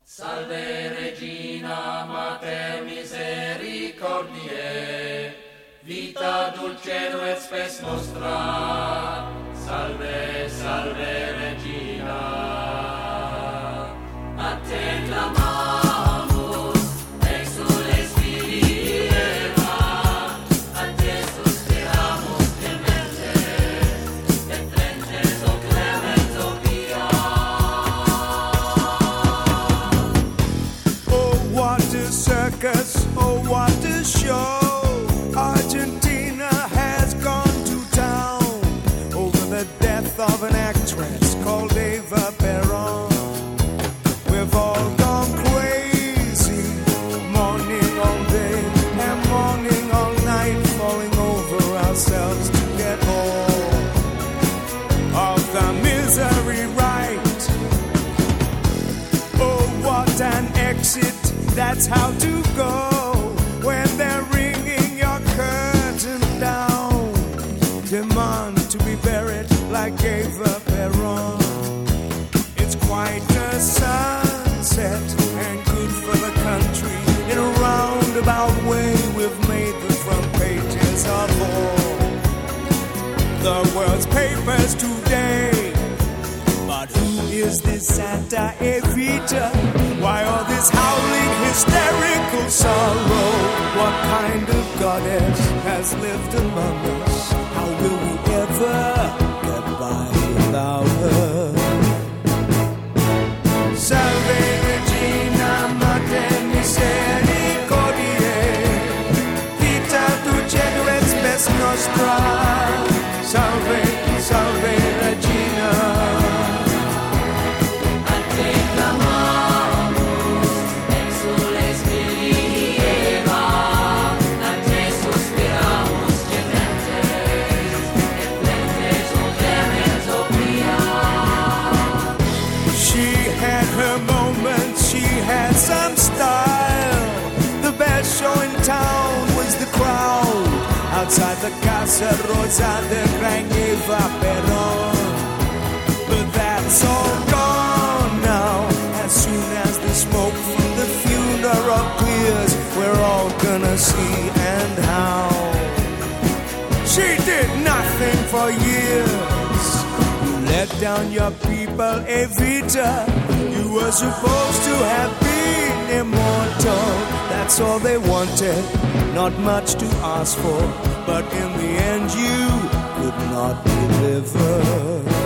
Salve Regina Mater misericordiae, vita dulcedo et spes nostra. Salve, salve Regina, a te clamamus, exules fili Eva, a te suspiramus clementes, et plentes o clemens o pia. Oh, what a circus, oh, what a show. Argentina has gone to town over the death of an actress called Eva Perón. We've all gone crazy, mourning all day and mourning all night, falling over ourselves to get all of the misery right. Oh, what an exit, that's how to go when they're ringing your curtain down. Demand to be buried like Eva Perón. It's quite a sunset and good for the country. In a roundabout way, we've made the front pages of all the world's papers today. But who is this Santa Evita? Why all this howling, hysterical sorrow? What kind of goddess has lived among us? How will we ever get by without her? Salve Regina Mater misericordiae, vita dulcedo et spes nostra. Salve, salve Regina. Some style. The best show in town was the crowd outside the Casa Rosa de Gran Eva Perón. But that's all gone now. As soon as the smoke from the funeral clears, we're all gonna see and how she did nothing for years. You let down your people, Evita. You were supposed to have been immortal. That's all they wanted, not much to ask for. But in the end you could not deliver.